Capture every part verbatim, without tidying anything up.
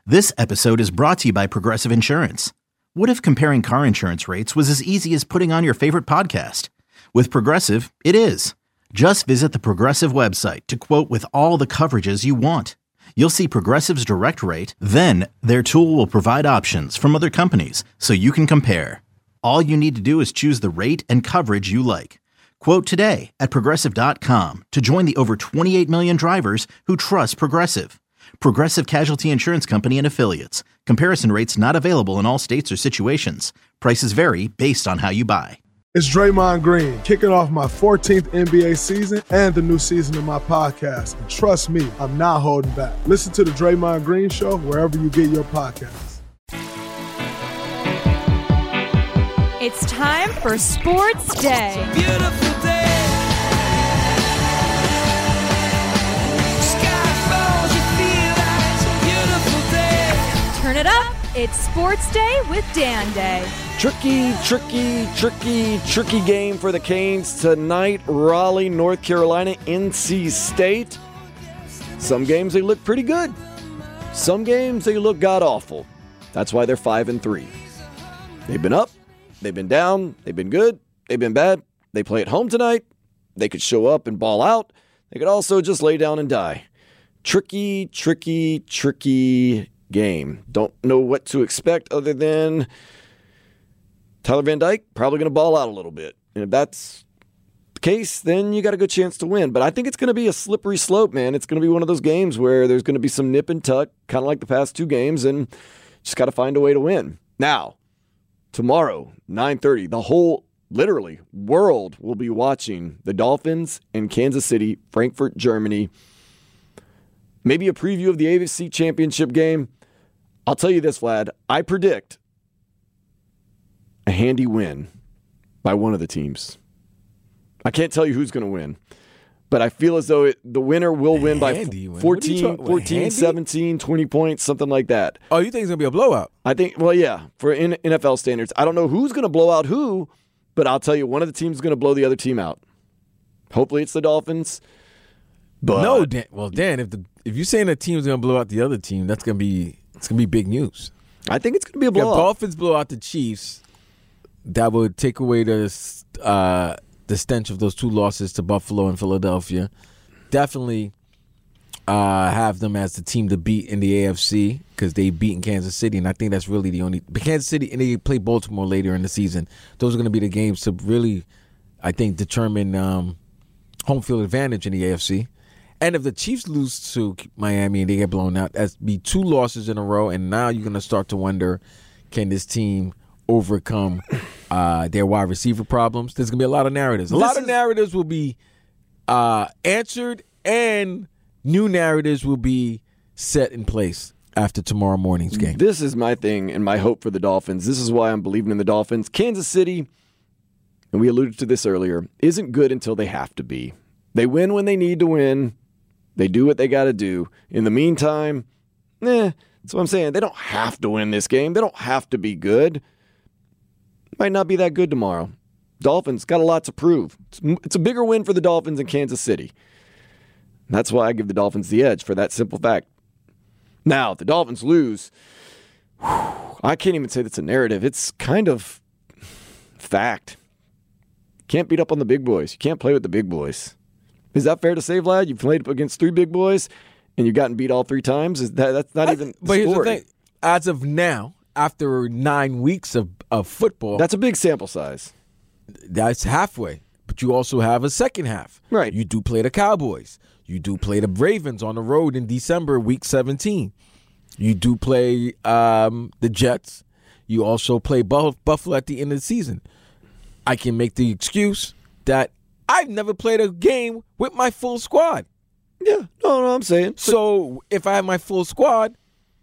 This episode is brought to you by Progressive Insurance. What if comparing car insurance rates was as easy as putting on your favorite podcast? With Progressive, it is. Just visit the Progressive website to quote with all the coverages you want. You'll see Progressive's direct rate, then their tool will provide options from other companies so you can compare. All you need to do is choose the rate and coverage you like. Quote today at progressive dot com to join the over twenty-eight million drivers who trust Progressive. Progressive Casualty Insurance Company and Affiliates. Comparison rates not available in all states or situations. Prices vary based on how you buy. It's Draymond Green, kicking off my fourteenth N B A season and the new season of my podcast. And trust me, I'm not holding back. Listen to The Draymond Green Show wherever you get your podcasts. It's time for Sports Day. It's a beautiful day. Turn it up. It's Sports Day with Dan Day. Tricky, tricky, tricky, tricky game for the Canes tonight. Raleigh, North Carolina, N C State. Some games they look pretty good. Some games they look god-awful. That's why they're five and three. They've been up, they've been down, they've been good, they've been bad. They play at home tonight. They could show up and ball out. They could also just lay down and die. Tricky, tricky, tricky game. Don't know what to expect other than Tyler Van Dyke probably going to ball out a little bit. And if that's the case, then you got a good chance to win. But I think it's going to be a slippery slope, man. It's going to be one of those games where there's going to be some nip and tuck, kind of like the past two games, and just got to find a way to win. Now, tomorrow, nine thirty, the whole, literally, world will be watching the Dolphins in Kansas City, Frankfurt, Germany. Maybe a preview of the A F C Championship game. I'll tell you this, Vlad. I predict a handy win by one of the teams. I can't tell you who's going to win, but I feel as though it, the winner will win by fourteen, fourteen, seventeen, twenty points, something like that. Oh, you think it's going to be a blowout? I think, well, yeah, for N F L standards. I don't know who's going to blow out who, but I'll tell you, one of the teams is going to blow the other team out. Hopefully it's the Dolphins. But no, Dan. Well, Dan, if the if you're saying the team's going to blow out the other team, that's going to be it's going to be big news. I think it's going to be a blowout. If Dolphins blow out the Chiefs, that would take away the uh, the stench of those two losses to Buffalo and Philadelphia. Definitely uh, have them as the team to beat in the A F C because they've beaten Kansas City, and I think that's really the only – Kansas City, and they play Baltimore later in the season. Those are going to be the games to really, I think, determine um, home field advantage in the A F C. And if the Chiefs lose to Miami and they get blown out, that's be two losses in a row, and now you're going to start to wonder, can this team overcome uh, their wide receiver problems? There's going to be a lot of narratives. A This lot is- of narratives will be uh, answered, and new narratives will be set in place after tomorrow morning's game. This is my thing and my hope for the Dolphins. This is why I'm believing in the Dolphins. Kansas City, and we alluded to this earlier, isn't good until they have to be. They win when they need to win. They do what they got to do. In the meantime, eh, that's what I'm saying. They don't have to win this game. They don't have to be good. Might not be that good tomorrow. Dolphins got a lot to prove. It's, it's a bigger win for the Dolphins in Kansas City. That's why I give the Dolphins the edge for that simple fact. Now, if the Dolphins lose, whew, I can't even say that's a narrative. It's kind of fact. Can't beat up on the big boys. You can't play with the big boys. Is that fair to say, Vlad? You've played up against three big boys, and you've gotten beat all three times? Is that That's not I, even the But here's story. the thing. As of now, after nine weeks of, of football, That's a big sample size. that's halfway. But you also have a second half. Right. You do play the Cowboys. You do play the Ravens on the road in December, week seventeen. You do play um, the Jets. You also play Buff- Buffalo at the end of the season. I can make the excuse that I've never played a game with my full squad. Yeah, no, no, I'm saying. So if I have my full squad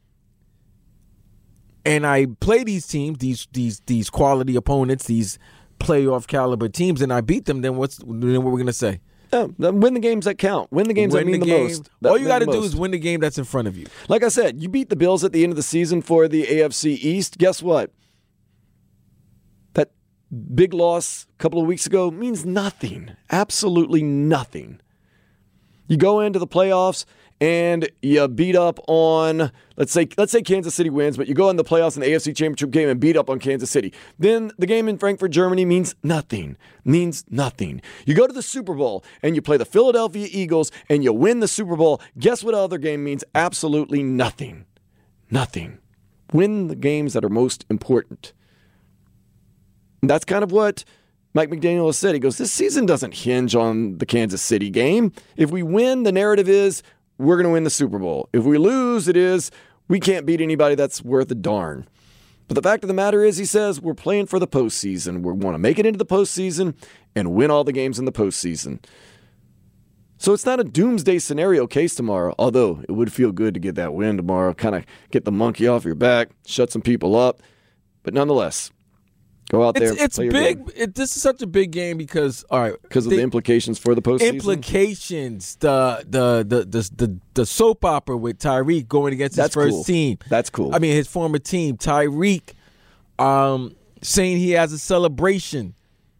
and I play these teams, these these these quality opponents, these playoff caliber teams, and I beat them, then what's then what we're gonna say? Yeah, win the games that count. Win the games Win that mean the the, game. most. That All you mean got to the do most. is win the game that's in front of you. Like I said, you beat the Bills at the end of the season for the A F C East. Guess what? That big loss a couple of weeks ago means nothing. Absolutely nothing. You go into the playoffs and you beat up on, let's say let's say Kansas City wins, but you go in the playoffs in the A F C Championship game and beat up on Kansas City, then the game in Frankfurt, Germany means nothing. Means nothing. You go to the Super Bowl and you play the Philadelphia Eagles and you win the Super Bowl. Guess what other game means? Absolutely nothing. Nothing. Win the games that are most important. And that's kind of what Mike McDaniel has said. He goes, this season doesn't hinge on the Kansas City game. If we win, the narrative is we're going to win the Super Bowl. If we lose, it is we can't beat anybody that's worth a darn. But the fact of the matter is, he says, we're playing for the postseason. We want to make it into the postseason and win all the games in the postseason. So it's not a doomsday scenario case tomorrow, although it would feel good to get that win tomorrow, kind of get the monkey off your back, shut some people up. But nonetheless, go out there. It's, it's play your big. game. It, this is such a big game because, all right, because of the implications for the postseason. Implications. The the the the the, the soap opera with Tyreek going against his That's first cool. team. That's cool. I mean, his former team. Tyreek, um, saying he has a celebration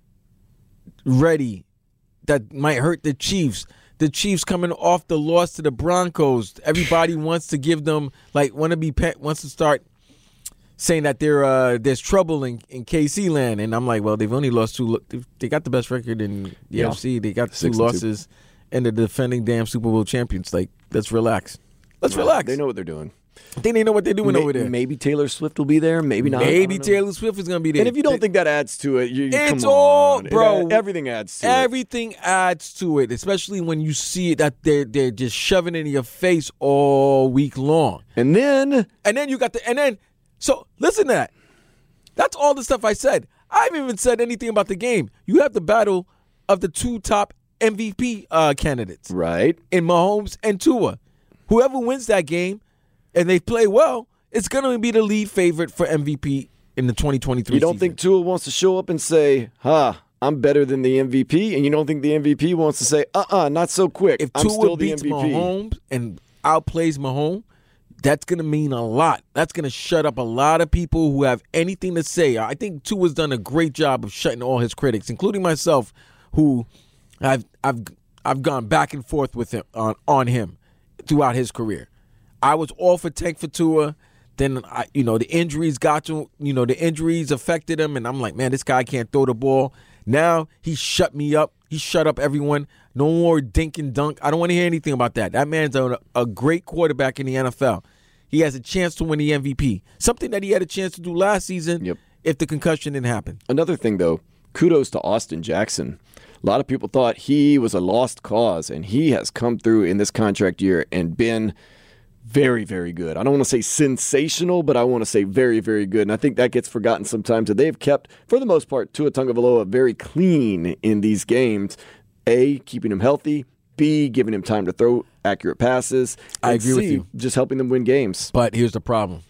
ready that might hurt the Chiefs. The Chiefs coming off the loss to the Broncos. Everybody wants to give them, like, want to be wants to start saying that there uh, there's trouble in, in K C land, and I'm like, well, they've only lost two. They got the best record in the yeah. A F C. They got two Six losses, and, and they're defending damn Super Bowl champions. Like, let's relax. Let's Well, relax. They know what they're doing. I think they know what they're doing May- over there. Maybe Taylor Swift will be there. Maybe not. Maybe I don't know. Taylor Swift is going to be there. And if you don't think that adds to it, you, It's come all- on. It bro, add- everything adds to it. Everything adds to it, especially when you see that they're they're just shoving it in your face all week long. And then, And then you got the and then so listen to that. That's all the stuff I said. I haven't even said anything about the game. You have the battle of the two top M V P uh, candidates right? in Mahomes and Tua. Whoever wins that game and they play well, it's going to be the lead favorite for M V P in the twenty twenty-three You don't season. think Tua wants to show up and say, "Ha, I'm better than the M V P," and you don't think the M V P wants to say, "Uh-uh, not so quick. If I'm Tua still the beats M V P." Mahomes and outplays Mahomes, that's going to mean a lot. That's going to shut up a lot of people who have anything to say. I think Tua's done a great job of shutting all his critics, including myself, who I've I've I've gone back and forth with him on, on him throughout his career. I was all for Tank for Tua. Then, I, you know, the injuries got to, you know, the injuries affected him. And I'm like, man, this guy can't throw the ball. Now he shut me up. He shut up everyone. No more dink and dunk. I don't want to hear anything about that. That man's a, a great quarterback in the N F L. He has a chance to win the M V P. Something that he had a chance to do last season Yep. if the concussion didn't happen. Another thing, though, kudos to Austin Jackson. A lot of people thought he was a lost cause, and he has come through in this contract year and been very, very good. I don't want to say sensational, but I want to say very, very good. And I think that gets forgotten sometimes that they've kept, for the most part, Tua Tagovailoa very clean in these games. A, keeping him healthy. B, giving him time to throw accurate passes. I And agree with C, you. just helping them win games. But here's the problem.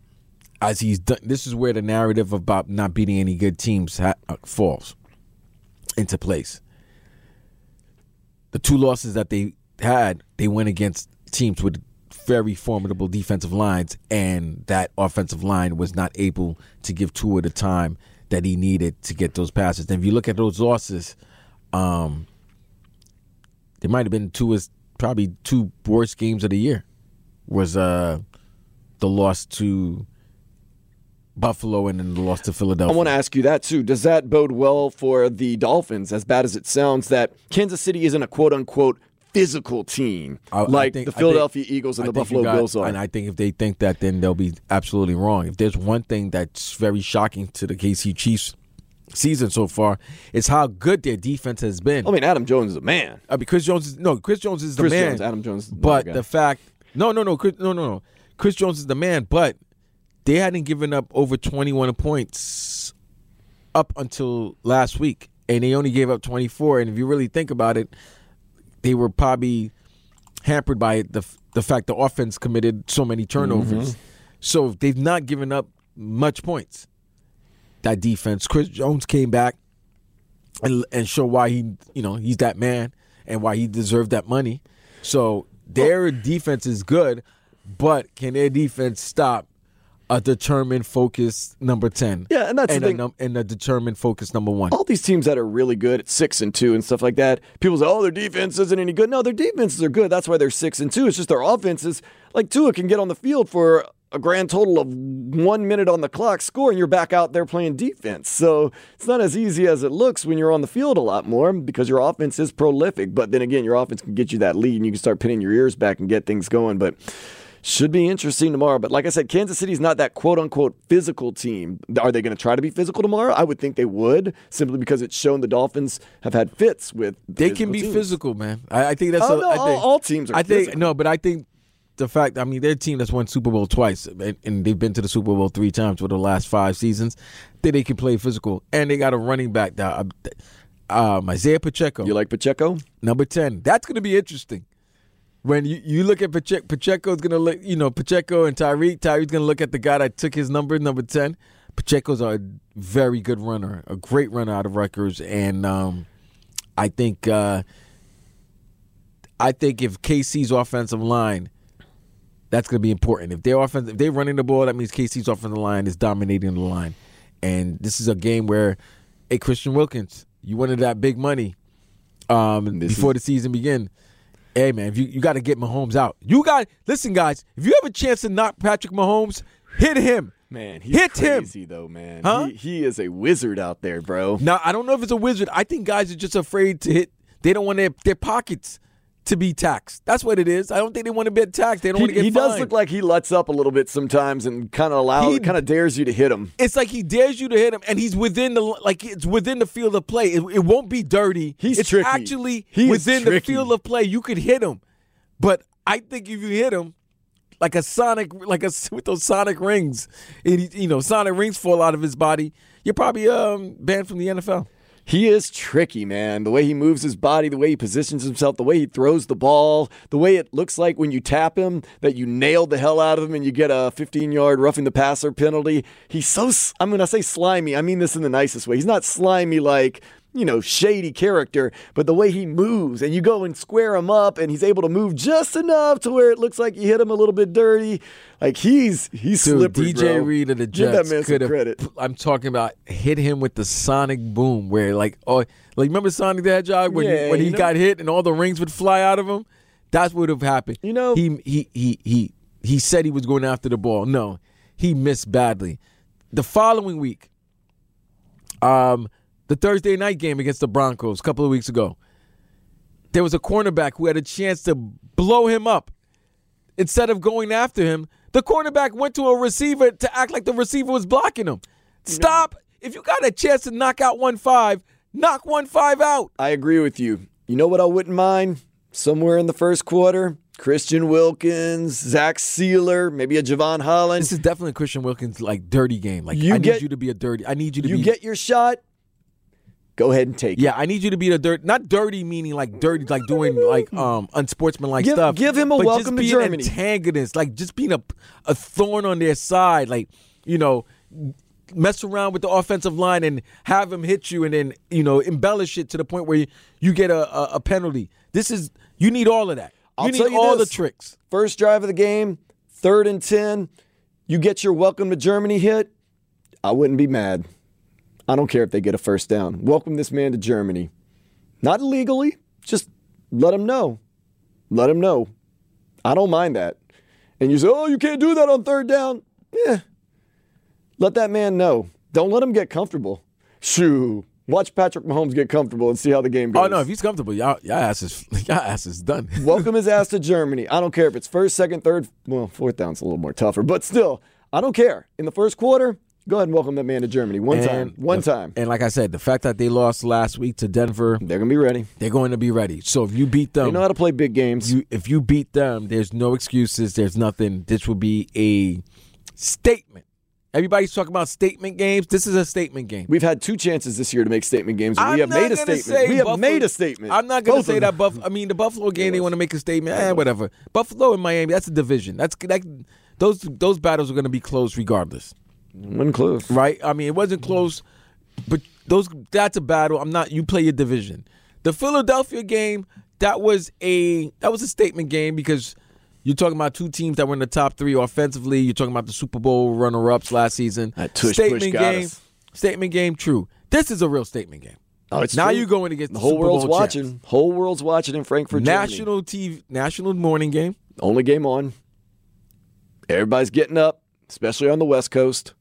As he's done, this is where the narrative about not beating any good teams ha- uh, falls into place. The two losses that they had, they went against teams with very formidable defensive lines, and that offensive line was not able to give Tua the time that he needed to get those passes. And if you look at those losses, um, they might have been Tua's probably two worst games of the year. Was uh, the loss to Buffalo and then the loss to Philadelphia. I want to ask you that, too. Does that bode well for the Dolphins, as bad as it sounds, that Kansas City isn't a quote-unquote physical team I- I like think- the I think- Philadelphia Eagles and I the think you Buffalo got- Bills are? And I think if they think that, then they'll be absolutely wrong. If there's one thing that's very shocking to the K C Chiefs season so far, it's how good their defense has been. I mean, Adam Jones is a man. I mean, Chris Jones is no, Chris Jones is the Chris man. Jones, Adam Jones is But another guy. the fact, no, no, no, Chris, no, no, no, Chris Jones is the man. But they hadn't given up over twenty-one points up until last week, and they only gave up twenty-four. And if you really think about it, they were probably hampered by the the fact the offense committed so many turnovers. Mm-hmm. So they've not given up much points. That defense, Chris Jones came back and and showed why he, you know, he's that man and why he deserved that money. So their defense is good, but can their defense stop a determined focus number ten. Yeah, and that's and the thing. A num- and a determined focus number one. All these teams that are really good at six and two and stuff like that, people say, oh, their defense isn't any good. No, their defenses are good. That's why they're six and two. It's just their offenses, like Tua can get on the field for a grand total of one minute on the clock, score, and you're back out there playing defense. So it's not as easy as it looks when you're on the field a lot more because your offense is prolific. But then again, your offense can get you that lead and you can start pinning your ears back and get things going. But should be interesting tomorrow. But like I said, Kansas City's not that quote-unquote physical team. Are they going to try to be physical tomorrow? I would think they would, simply because it's shown the Dolphins have had fits with They can be teams. physical, man. I, I think that's Oh, a, no, I think, all, all teams are I think physical. No, but I think the fact, I mean, they're a team that's won Super Bowl twice, and, and they've been to the Super Bowl three times for the last five seasons. That they can play physical, and they got a running back now, um, Isaiah Pacheco. You like Pacheco? Number ten. That's going to be interesting. When you, you look at Pacheco, Pacheco's going to look, you know, Pacheco and Tyreek. Tyreek's going to look at the guy that took his number, number ten. Pacheco's a very good runner, a great runner out of Rutgers, and um, I think uh, I think if K C's offensive line, that's going to be important. If they're offensive, if they're running the ball, that means K C's offensive line is dominating the line, and this is a game where, hey, Christian Wilkins, you wanted that big money um, before is- the season began. Hey, man, if you, you got to get Mahomes out. You got listen, guys, if you have a chance to knock Patrick Mahomes, hit him. Man, he's hit crazy, him. though, man. Huh? He, he is a wizard out there, bro. Now, I don't know if it's a wizard. I think guys are just afraid to hit. They don't want their, their pockets to be taxed. That's what it is. I don't think they want to be taxed. They don't He, want to get he fined. does look like he lets up a little bit sometimes and kind of allows, He- kind of dares you to hit him. It's like he dares you to hit him, and he's within the like it's within the field of play. It, it won't be dirty. He's it's tricky. actually He is within the tricky. field of play. You could hit him, but I think if you hit him like a sonic, like a with those sonic rings, and he, you know, sonic rings fall out of his body, you're probably um, banned from the N F L. He is tricky, man. The way he moves his body, the way he positions himself, the way he throws the ball, the way it looks like when you tap him that you nailed the hell out of him and you get a fifteen-yard roughing the passer penalty. He's so, I'm going to say slimy. I mean this in the nicest way. He's not slimy like, you know, shady character, but the way he moves and you go and square him up and he's able to move just enough to where it looks like you hit him a little bit dirty. Like he's he's Dude, slippery, D J bro. Reed of the Give Jets that man some could have. credit. I'm talking about hit him with the sonic boom, where like oh, like remember Sonic the Hedgehog when Yeah, he, when he you know- got hit and all the rings would fly out of him. That's what would have happened. You know- he he he he he said he was going after the ball. No, he missed badly. The following week, um, the Thursday night game against the Broncos a couple of weeks ago, there was a cornerback who had a chance to blow him up. Instead of going after him, the cornerback went to a receiver to act like the receiver was blocking him. Stop. If you got a chance to knock out one five, knock one five out. I agree with you. You know what I wouldn't mind? Somewhere in the first quarter, Christian Wilkins, Zach Sealer, maybe a Javon Holland. This is definitely a Christian Wilkins like dirty game. Like You I get- need you to be a dirty. I need you to You be get your shot, go ahead and take it. Yeah, I need you to be the dirt. Not dirty meaning like dirty, like doing like um unsportsmanlike Give- stuff. give him a but welcome to just being Germany. antagonist, like just being a a thorn on their side, like you know, mess around with the offensive line and have him hit you, and then you know embellish it to the point where you, you get a, a a penalty. This is you need all of that. I'll you need tell you all this. the tricks. First drive of the game, third and ten, you get your welcome to Germany hit, I wouldn't be mad. I don't care if they get a first down. Welcome this man to Germany. Not illegally, just let him know. Let him know. I don't mind that. And you say, oh, you can't do that on third down. Yeah. Let that man know. Don't let him get comfortable. Shoo. Watch Patrick Mahomes get comfortable and see how the game goes. Oh no, if he's comfortable, y'all, y'all ass is y'all ass is done. Welcome his ass to Germany. I don't care if it's first, second, third. Well, fourth down's a little more tougher, but still, I don't care. In the first quarter, go ahead and welcome that man to Germany. One And time. One the- time. And like I said, the fact that they lost last week to Denver, They're going to be ready. they're going to be ready. So if you beat them, They know how to play big games. you, if you beat them, there's no excuses. There's nothing. This will be a statement. Everybody's talking about statement games. This is a statement game. We've had two chances this year to make statement games, and I'm we have not made a gonna statement. say We have Buffalo- made a statement. I'm not going Both to say of that. them. Buff. I mean, the Buffalo game, they was. want to make a statement. Eh, whatever. Buffalo and Miami, that's a division. That's that, those those battles are going to be close regardless, Wasn't close. right? I mean, it wasn't close, but those that's a battle. I'm not. You play your division. The Philadelphia game, that was a that was a statement game because You're talking about two teams that were in the top three offensively. You're talking about the Super Bowl runner-ups last season. That tush statement push got game. us. Statement game. True. This is a real statement game. Oh, it's now true. you're going against the the whole Super world's Bowl watching. champs. Whole world's watching in Frankfurt, National Germany. T V, national morning game. Only game on. Everybody's getting up, especially on the West Coast.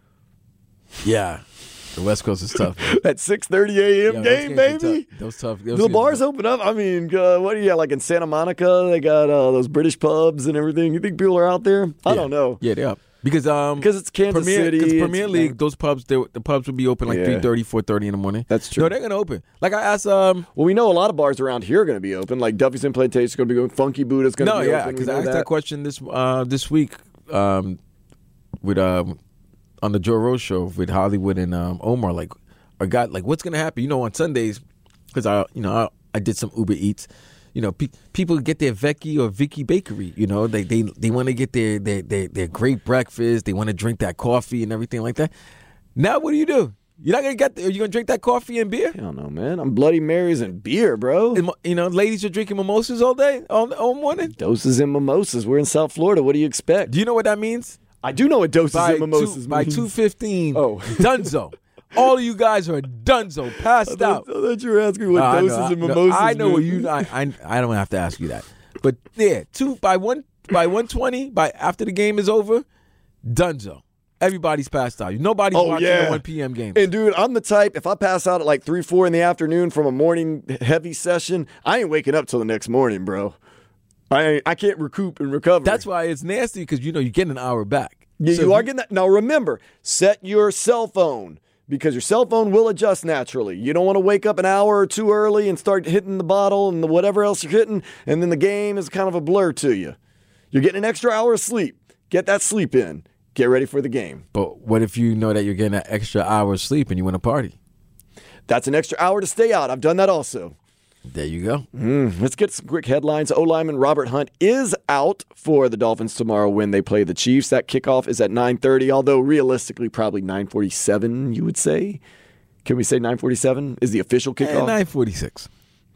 Yeah, the West Coast is tough. Man. That six thirty a.m. Yo, those game, games are baby. tough. Those tough. Those The games are bars tough. open up. I mean, uh, what do you got? Like in Santa Monica, they got uh, those British pubs and everything. You think people are out there? I Yeah. don't know. Yeah, they're up. Because um, Because it's Kansas Premier, City. Because it's- Premier League, those pubs, they, the pubs would be open like Yeah. three thirty, four thirty in the morning. That's true. No, they're gonna open. Like I asked, um, Well, we know a lot of bars around here are going to be open. Like Duffy's and Plantation is going to be open. Funky Buddha's going to no, be yeah, open. We because know I asked that. that. question this uh this week, um, with um on the Joe Rose show with Hollywood and um Omar. Like, I got like, what's gonna happen? You know, on Sundays, because I, you know, I, I did some Uber Eats. You know, pe- people get their Vecchi or Vicky Bakery. You know, they they, they want to get their, their their their great breakfast. They want to drink that coffee and everything like that. Now, what do you do? You're not gonna get. The, are you gonna drink that coffee and beer? I don't know, man. I'm Bloody Marys and beer, bro. And, you know, ladies are drinking mimosas all day, all all morning. Doses and mimosas. We're in South Florida. What do you expect? Do you know what that means? I do know what doses By and mimosas two, by means. two fifteen, Oh. Dunzo. All of you guys are Dunzo, I passed thought, out. I thought you were asking what Uh, I know, doses I- and no, mimosas I know what mean. you. I, I I don't have to ask you that. But yeah, two by one by one twenty by after the game is over, Dunzo. Everybody's passed out. Nobody's Oh, watching yeah. a one p.m. game. And dude, I'm the type, if I pass out at like three, four in the afternoon from a morning heavy session, I ain't waking up till the next morning, bro. I ain't, I can't recoup and recover. That's why it's nasty because you know you get an hour back. Yeah, So you if are getting that. Now remember, set your cell phone because your cell phone will adjust naturally. You don't want to wake up an hour or two early and start hitting the bottle and the whatever else you're hitting, and then the game is kind of a blur to you. You're getting an extra hour of sleep. Get that sleep in. Get ready for the game. But what if you know that you're getting that extra hour of sleep and you want to party? That's an extra hour to stay out. I've done that also. There you go. Mm, let's get some quick headlines. O-lineman Robert Hunt is out for the Dolphins tomorrow when they play the Chiefs. That kickoff is at nine thirty, although realistically probably nine forty-seven, you would say. Can we say nine forty-seven is the official kickoff? nine forty-six.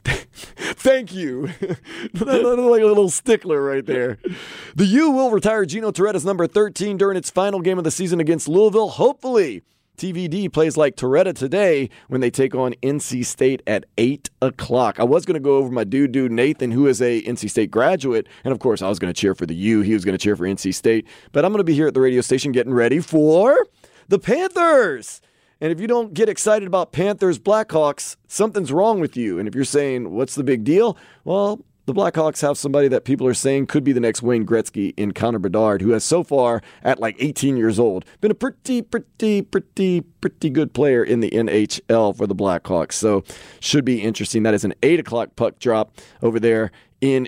Thank you. Like a little stickler right there. The U will retire Gino Torretta's number thirteen during its final game of the season against Louisville. Hopefully, T V D plays like Torretta today when they take on N C State at eight o'clock. I was going to go over my dude, dude Nathan, who is a N C State graduate. And of course, I was going to cheer for the U. He was going to cheer for N C State. But I'm going to be here at the radio station getting ready for the Panthers. And if you don't get excited about Panthers Blackhawks, something's wrong with you. And if you're saying, what's the big deal? Well, the Blackhawks have somebody that people are saying could be the next Wayne Gretzky in Connor Bedard, who has so far, at like eighteen years old, been a pretty, pretty, pretty, pretty good player in the N H L for the Blackhawks. So should be interesting. That is an eight o'clock puck drop over there in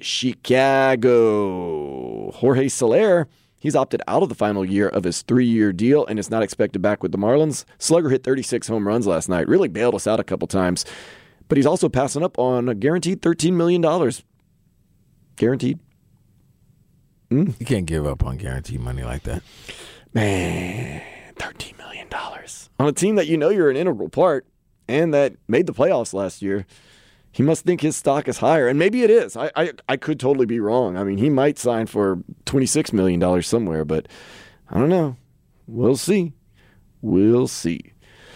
Chicago. Jorge Soler, he's opted out of the final year of his three-year deal and is not expected back with the Marlins. Slugger hit thirty-six home runs last night. Really bailed us out a couple times. But he's also passing up on a guaranteed thirteen million dollars. Guaranteed. You can't give up on guaranteed money like that. Man, thirteen million dollars. On a team that you know you're an integral part and that made the playoffs last year. He must think his stock is higher, and maybe it is. I, I I could totally be wrong. I mean, he might sign for twenty-six million dollars somewhere, but I don't know. We'll see. We'll see.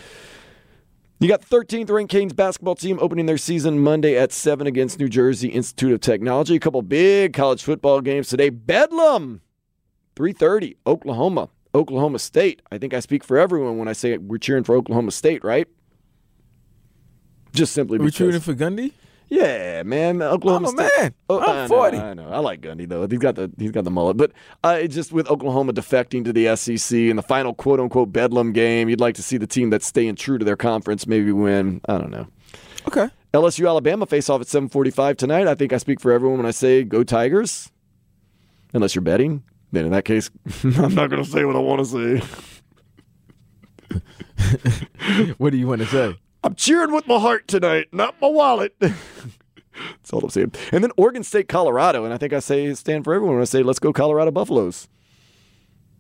You got the thirteenth ranked Canes basketball team opening their season Monday at seven against New Jersey Institute of Technology. A couple big college football games today. Bedlam, three thirty, Oklahoma, Oklahoma State. I think I speak for everyone when I say we're cheering for Oklahoma State, right? Just simply Are we because. cheering for Gundy? Yeah, man. Oklahoma I'm a State. man. Oh, I'm I know, forty. I know. I like Gundy though. He's got the he's got the mullet. But uh, it's just with Oklahoma defecting to the S E C in the final quote unquote Bedlam game, you'd like to see the team that's staying true to their conference maybe win. I don't know. Okay. L S U Alabama face off at seven forty-five tonight. I think I speak for everyone when I say go Tigers. Unless you're betting, then in that case, I'm not going to say what I want to say. What do you want to say? I'm cheering with my heart tonight, not my wallet. That's all I'm saying. And then Oregon State, Colorado. And I think I say stand for everyone when I say let's go Colorado Buffaloes.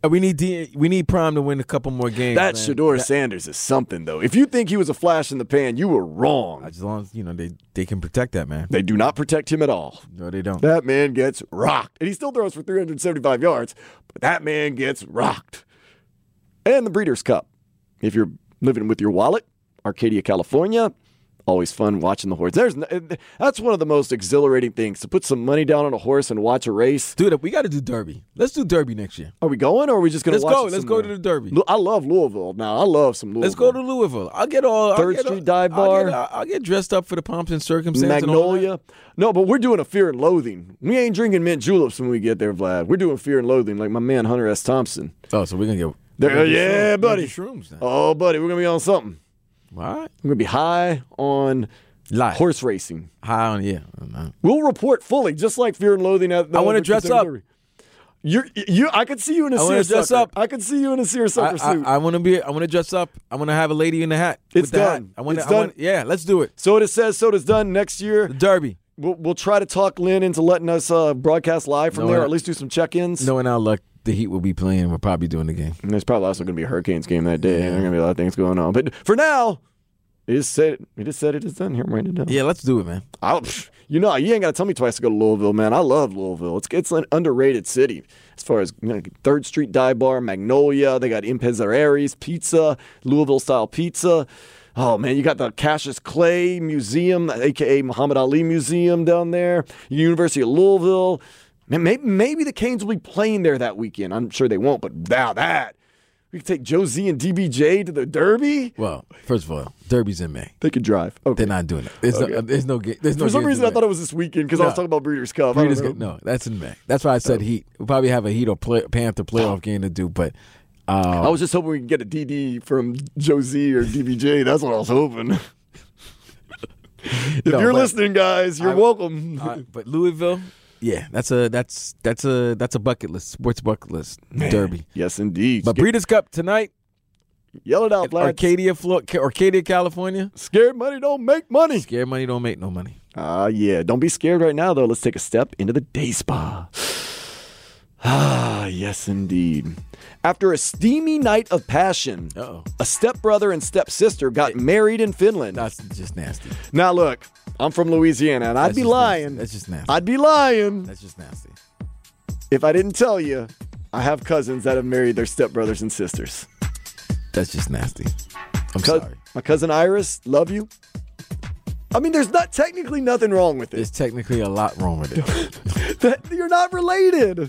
Uh, We need D- we need Prime to win a couple more games. That man. Shedeur That- Sanders is something, though. If you think he was a flash in the pan, you were wrong. As long as you know they, they can protect that man. They do not protect him at all. No, they don't. That man gets rocked. And he still throws for three hundred seventy-five yards, but that man gets rocked. And the Breeders' Cup. If you're living with your wallet, Arcadia, California. Always fun watching the horse. There's no, that's one of the most exhilarating things, to put some money down on a horse and watch a race. Dude, we got to do Derby. Let's do Derby next year. Are we going, or are we just going to Let's watch go. it Let's somewhere? go to the Derby. Lu- I love Louisville. Now, I love some Louisville. Let's go to Louisville. I'll get all I'll Third get Street all- Dive I'll Bar. get, I'll, I'll get dressed up for the pomps and circumstance. And all that. Magnolia. No, but we're doing a Fear and Loathing. We ain't drinking mint juleps when we get there, Vlad. We're doing Fear and Loathing like my man Hunter S. Thompson. Oh, so we're gonna get There, we're gonna do yeah, shrooms. We're gonna buddy. do Shrooms now. Oh, buddy, we're going to be on something. All right. We're going to be high on Live. horse racing. High on yeah. Uh, We'll report fully, just like Fear and Loathing. At the I wanna dress Kentucky up. Derby. You're, you, I could see you in a I wanna dress seersucker. up. I could see you in a seersucker I, suit. I, I want to be. I want to dress up. I want to have a lady in the hat. It's with the hat. done. I want. It's I want, done. Yeah, let's do it. so it says, so it is done next year. The Derby. We'll, we'll try to talk Lynn into letting us uh, broadcast live from No, there, I- or at least do some check-ins. Knowing our luck, the Heat will be playing. We'll probably doing the game. And there's probably also going to be a Hurricanes game that day. There are going to be a lot of things going on. But for now, it is said, it is said it is done. Here, I'm writing it down. Yeah, let's do it, man. I'll, pff, you know, you ain't got to tell me twice to go to Louisville, man. I love Louisville. It's it's an underrated city as far as, you know, Third Street Dive Bar, Magnolia. They got Impezzaries Pizza, Louisville-style pizza. Oh, man, you got the Cassius Clay Museum, a k a. Muhammad Ali Museum down there. University of Louisville. Man, maybe, maybe the Canes will be playing there that weekend. I'm sure they won't, but now that. We could take Josie and D B J to the Derby. Well, first of all, Derby's in May. They could drive. Okay. They're not doing it. There's Okay. no. There's no. ga- There's no. For some games reason, in I thought May. it was this weekend because I was No. talking about Breeders' Cup. I don't Breeders' know. Cup- no, that's in May. That's why I said Heat. We'll probably have a Heat or play, Panther playoff game to do, but. Uh, I was just hoping we could get a D D from Josie or D B J. That's what I was hoping. if No, you're but listening, guys, you're I- welcome. uh, but Louisville, yeah, that's a that's that's a that's a bucket list, sports bucket list Derby. Yes, indeed. But Sca- Breeders' Cup tonight, Yell it out, lads. Arcadia, Flo- Arcadia, California. Scared money don't make money. Scared money don't make no money. Ah, yeah. Don't be scared right now, though. Let's take a step into the day spa. Ah, yes, indeed. After a steamy night of passion, Uh-oh. a stepbrother and stepsister got married in Finland. That's just nasty. Now, look, I'm from Louisiana, and I'd That's be just lying. nasty. That's just nasty. I'd be lying That's just nasty. if I didn't tell you I have cousins that have married their stepbrothers and sisters. That's just nasty. I'm Cous- sorry. My cousin Iris, love you. I mean, there's not technically nothing wrong with There's it. technically a lot wrong with it. That, you're not related.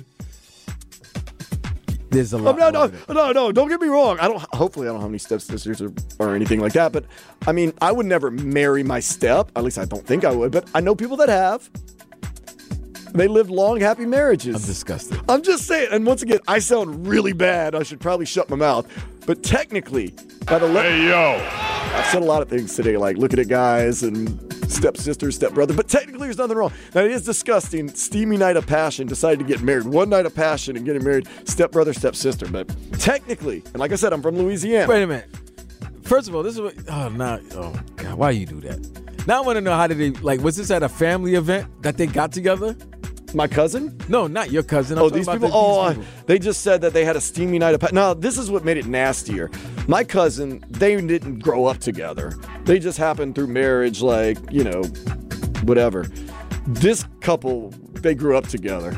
There's a Oh, lot no, wrong no, with it. no, no. Don't get me wrong. I don't. Hopefully, I don't have any stepsisters or, or anything like that. But I mean, I would never marry my step. At least I don't think I would. But I know people that have. They lived long, happy marriages. I'm disgusted. I'm just saying. And once again, I sound really bad. I should probably shut my mouth. But technically, by the le- hey yo, I've said a lot of things today, like looking at guys and stepsister, stepbrother. But technically, there's nothing wrong. Now it is disgusting. Steamy night of passion. Decided to get married. One night of passion and getting married. Stepbrother, stepsister. But technically, and like I said, I'm from Louisiana. Wait a minute. First of all, this is what. Oh, now. Oh, God. Why you do that? Now I want to know how did they. Like, was this at a family event that they got together? My cousin? No, not your cousin. I'm Oh, talking these about people? the- Oh, these uh, people. they just said that they had a steamy night of passion. Now, this is what made it nastier. My cousin, they didn't grow up together. They just happened through marriage, like, you know, whatever. This couple, they grew up together.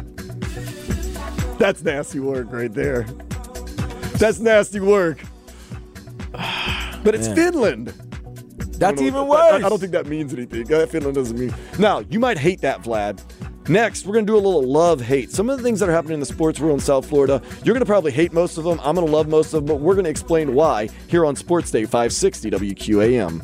That's nasty work right there. That's nasty work. But it's Man. Finland. That's I don't even know- worse. I, I don't think that means anything. Uh, Finland doesn't mean. Now, you might hate that, Vlad. Next, we're going to do a little love-hate. Some of the things that are happening in the sports world in South Florida, you're going to probably hate most of them. I'm going to love most of them, but we're going to explain why here on Sports Day five sixty W Q A M.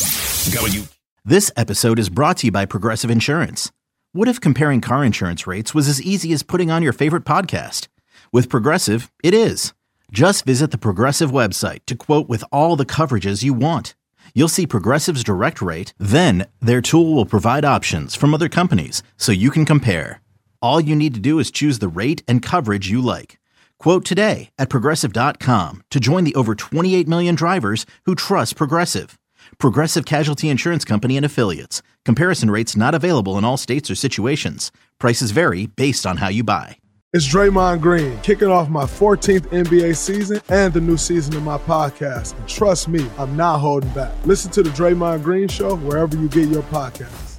This episode is brought to you by Progressive Insurance. What if comparing car insurance rates was as easy as putting on your favorite podcast? With Progressive, it is. Just visit the Progressive website to quote with all the coverages you want. You'll see Progressive's direct rate, then their tool will provide options from other companies so you can compare. All you need to do is choose the rate and coverage you like. Quote today at Progressive dot com to join the over twenty-eight million drivers who trust Progressive. Progressive Casualty Insurance Company and Affiliates. Comparison rates not available in all states or situations. Prices vary based on how you buy. It's Draymond Green, kicking off my fourteenth N B A season and the new season of my podcast. And trust me, I'm not holding back. Listen to The Draymond Green Show wherever you get your podcasts.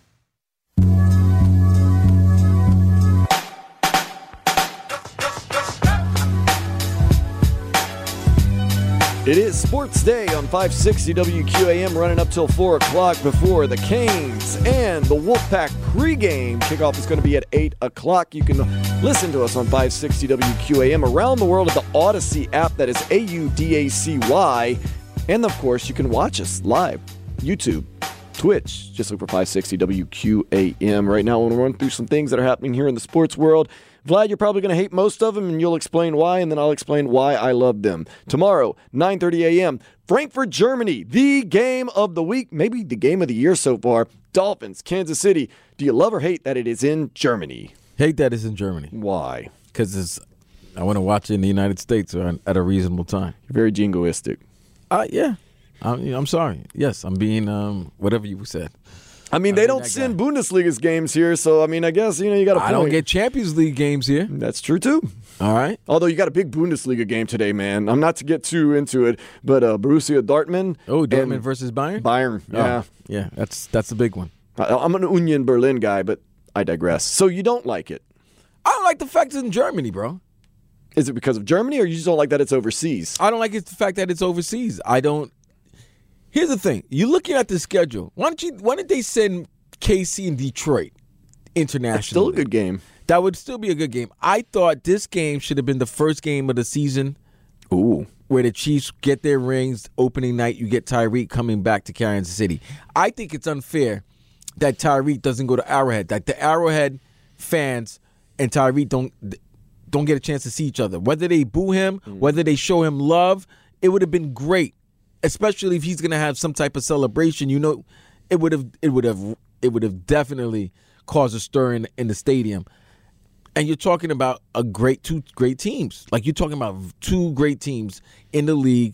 It is Sports Day on five sixty W Q A M, running up till four o'clock before the Canes and the Wolfpack pregame. Kickoff is going to be at eight o'clock. You can listen to us on five sixty W Q A M around the world at the Odyssey app. That is A U D A C Y. And, of course, you can watch us live, YouTube, Twitch. Just look for five sixty W Q A M. Right now, I want to run through some things that are happening here in the sports world. Vlad, you're probably going to hate most of them, and you'll explain why, and then I'll explain why I love them. Tomorrow, nine thirty a.m., Frankfurt, Germany, the game of the week, maybe the game of the year so far. Dolphins, Kansas City. Do you love or hate that it is in Germany? Hate that it's in Germany. Why? Because it's. I want to watch it in the United States or at a reasonable time. You're very jingoistic. Uh, yeah. I'm, I'm sorry. Yes, I'm being um, whatever you said. I mean, they don't send guy. Bundesliga's games here, so, I mean, I guess, you know, you got to I don't get Champions League games here. That's true, too. All right. Although you got a big Bundesliga game today, man. I'm not to get too into it, but uh, Borussia Dortmund. Oh, Dortmund versus Bayern? Bayern, yeah. Oh, yeah, that's that's a big one. I'm an Union Berlin guy, but I digress. So you don't like it? I don't like the fact it's in Germany, bro. Is it because of Germany, or you just don't like that it's overseas? I don't like it, the fact that it's overseas. I don't. Here's the thing. You're looking at the schedule. Why don't you? Why didn't they send K C and Detroit internationally? That's still a good game. That would still be a good game. I thought this game should have been the first game of the season. Ooh. Where the Chiefs get their rings opening night. You get Tyreek coming back to Kansas City. I think it's unfair that Tyreek doesn't go to Arrowhead. That the Arrowhead fans and Tyreek don't don't get a chance to see each other. Whether they boo him, mm. whether they show him love, it would have been great. Especially if he's going to have some type of celebration. You know, it would have it would have it would have definitely caused a stir in, in the stadium. And you're talking about a great two great teams. Like, you're talking about two great teams in the league.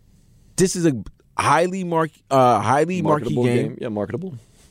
This is a highly mark uh, highly marquee game. game. Yeah, marketable.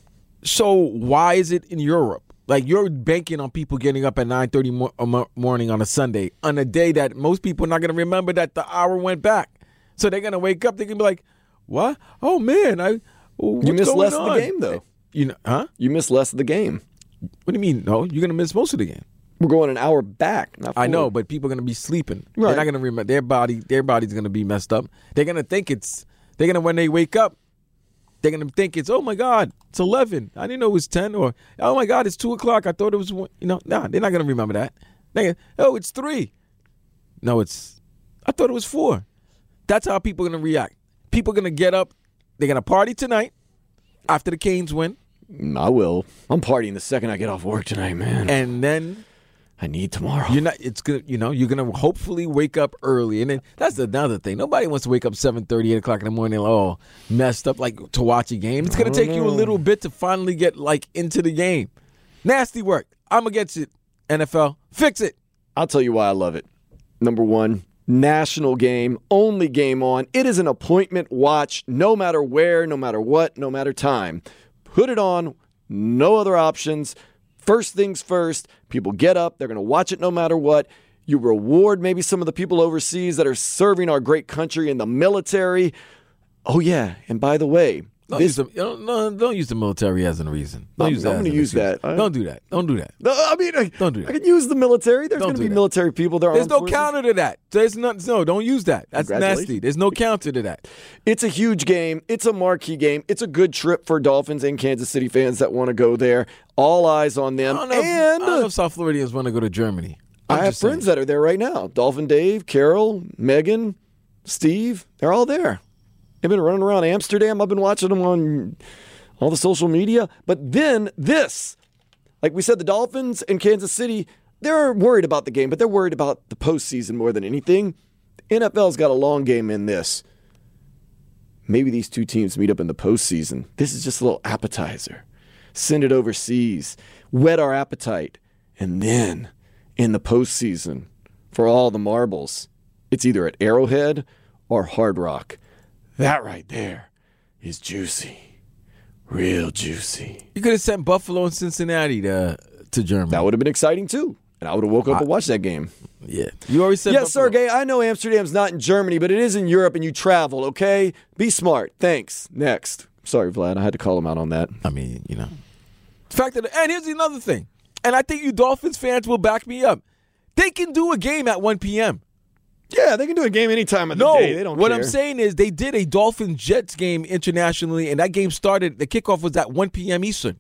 So why is it in Europe? Like, you're banking on people getting up at nine thirty mo- morning on a Sunday, on a day that most people are not going to remember that the hour went back. So they're going to wake up, they're going to be like, what? Oh, man, I what's You missed less on? of the game, though. You know, huh? You missed less of the game. What do you mean? No, you're going to miss most of the game. We're going an hour back. Not I know, but people are going to be sleeping. Right. They're not going to remember. Their body, their body's going to be messed up. They're going to think it's, they're going to, when they wake up, they're going to think it's, oh, my God, it's eleven. I didn't know it was ten. Or, oh, my God, it's two o'clock. I thought it was one. You know, nah, they're not going to remember that. They're gonna, oh, it's three. No, it's, I thought it was four. That's how people are going to react. People are going to get up. They're going to party tonight after the Canes win. I will. I'm partying the second I get off work tonight, man. And then I need tomorrow. You're not. It's good. You know, you're gonna hopefully wake up early, and then that's another thing. Nobody wants to wake up seven thirty, eight o'clock in the morning, all messed up, like to watch a game. It's gonna take know. you a little bit to finally get like into the game. Nasty work. I'm against it. N F L, fix it. I'll tell you why I love it. Number one, national game, only game on. It is an appointment watch, no matter where, no matter what, no matter time. Put it on, no other options. First things first, people get up, they're going to watch it no matter what. You reward maybe some of the people overseas that are serving our great country in the military. Oh, yeah, and by the way, Don't, this, use the, don't, no, don't use the military as a reason. Don't I'm, use that. I'm going to use that. I, don't do that. Don't do that. No, I mean, I, don't do that. I can use the military. There's going to do be that. military people. There There's no forces. counter to that. There's not, no, don't use that. That's nasty. There's no counter to that. It's a huge game. It's a marquee game. It's a good trip for Dolphins and Kansas City fans that want to go there. All eyes on them. I don't know, and if, I don't know if South Floridians want to go to Germany. I'm I have friends saying. that are there right now. Dolphin Dave, Carol, Megan, Steve. They're all there. They've been running around Amsterdam. I've been watching them on all the social media. But then this, like we said, the Dolphins and Kansas City, they're worried about the game, but they're worried about the postseason more than anything. N F L's got a long game in this. Maybe these two teams meet up in the postseason. This is just a little appetizer. Send it overseas. Whet our appetite. And then, in the postseason, for all the marbles, it's either at Arrowhead or Hard Rock. That right there is juicy. Real juicy. You could have sent Buffalo and Cincinnati to, to Germany. That would have been exciting, too. and I would have woke up I, and watched that game. Yeah. You already said Yes, Sergey, I know Amsterdam's not in Germany, but it is in Europe, and you travel, okay? Be smart. Thanks. Next. Sorry, Vlad. I had to call him out on that. I mean, you know. The fact that, and here's another thing, and I think you Dolphins fans will back me up. They can do a game at one p.m. Yeah, they can do a game any time of the no, day. They don't what care. I'm saying is they did a Dolphins-Jets game internationally, and that game started, the kickoff was at one p.m. Eastern.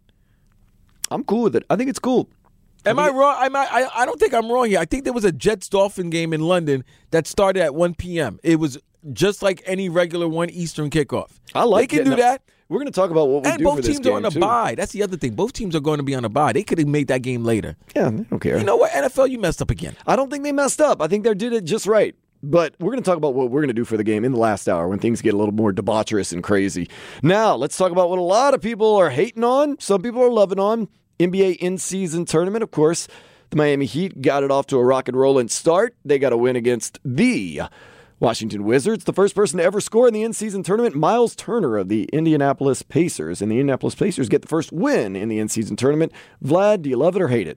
I'm cool with it. I think it's cool. Am I, I wrong? Am I, I I don't think I'm wrong here. I think there was a Jets-Dolphin game in London that started at one p.m. It was just like any regular one Eastern kickoff. I like They can do up. that. We're going to talk about what we and do both for this teams game, are on a too. bye. That's the other thing. Both teams are going to be on a bye. They could have made that game later. Yeah, they don't care. You know what? N F L, you messed up again. I don't think they messed up. I think they did it just right. But we're going to talk about what we're going to do for the game in the last hour when things get a little more debaucherous and crazy. Now, let's talk about what a lot of people are hating on. Some people are loving on. N B A in-season tournament, of course. The Miami Heat got it off to a rock and rolling start. They got a win against the Washington Wizards. The first person to ever score in the in-season tournament, Miles Turner of the Indianapolis Pacers. And the Indianapolis Pacers get the first win in the in-season tournament. Vlad, do you love it or hate it?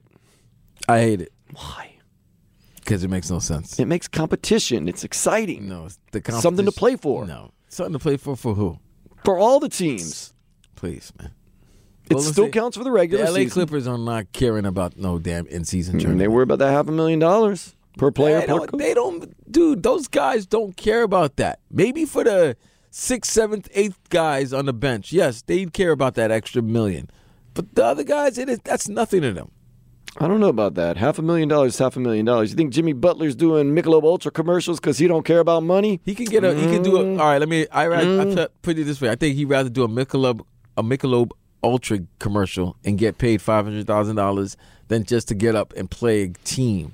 I hate it. Why? Because it makes no sense. It makes competition. It's exciting. No, it's the competition. Something to play for. No. Something to play for for who? For all the teams. Please, man. It Golden still State- counts for the regular The L A season. Clippers are not caring about no damn in-season And tournament. they worry about that half a million dollars per player. They per don't, coach. they don't, dude, those guys don't care about that. Maybe for the sixth, seventh, eighth guys on the bench, yes, they care about that extra million. But the other guys, it is, that's nothing to them. I don't know about that. Half a million dollars is half a million dollars. You think Jimmy Butler's doing Michelob Ultra commercials because he don't care about money? He can get a, he can do a, all right, let me, I, I, I put it this way. I think he'd rather do a Michelob, a Michelob Ultra commercial and get paid five hundred thousand dollars than just to get up and play a team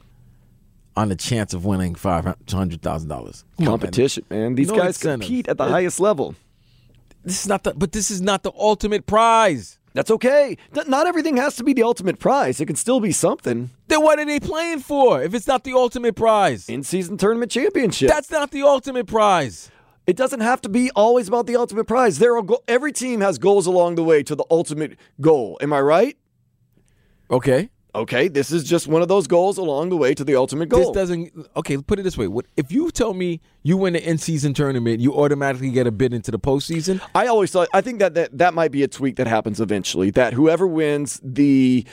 on the chance of winning five hundred thousand dollars. Competition, man. These No guys incentive. compete at the highest level. This is not the, but this is not the ultimate prize. That's okay. Th- Not everything has to be the ultimate prize. It can still be something. Then what are they playing for if it's not the ultimate prize? In-season tournament championship. That's not the ultimate prize. It doesn't have to be always about the ultimate prize. There are go- every team has goals along the way to the ultimate goal. Am I right? Okay. Okay, this is just one of those goals along the way to the ultimate goal. This doesn't. Okay, put it this way: what, if you tell me you win the in-season tournament, you automatically get a bid into the postseason? I always thought, I think that, that that might be a tweak that happens eventually, that whoever wins the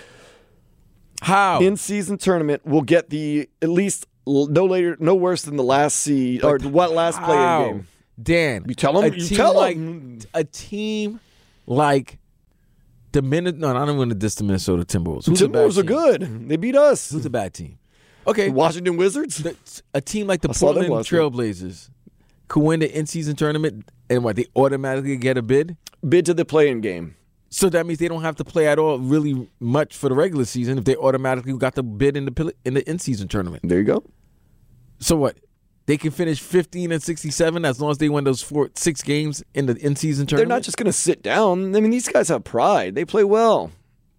How? in-season tournament will get the at least l- no later, no worse than the last seed or what last How? play-in game. Dan, You tell 'em, A you team tell like, 'em. A team like the Minute. No, I don't want to diss the Minnesota Timberwolves. Who's a bad Timberwolves are team? good. They beat us. Who's a bad team? Okay, The Washington Wizards? the, a team like the I saw them Portland last week. Trailblazers could win the in-season tournament, and what, they automatically get a bid? Bid to the play-in game. So that means they don't have to play at all really much for the regular season if they automatically got the bid in the pil- in the in-season tournament. There you go. So what? They can finish fifteen and sixty-seven as long as they win those four, six games in the in-season They're tournament? not just going to sit down. I mean, these guys have pride. They play well.